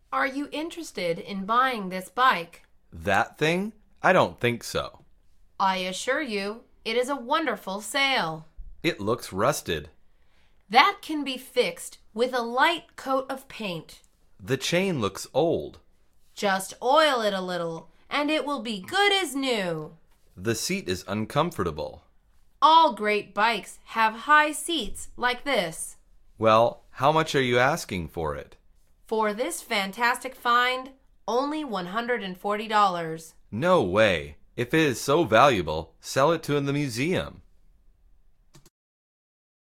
Are you interested in buying this bike? That thing? I don't think so. I assure you, it is a wonderful sale. It looks rusted. That can be fixed with a light coat of paint. The chain looks old. Just oil it a little, and it will be good as new. The seat is uncomfortable. All great bikes have high seats like this. Well, how much are you asking for it? For this fantastic find, only $140. No way. If it is so valuable, sell it to the museum.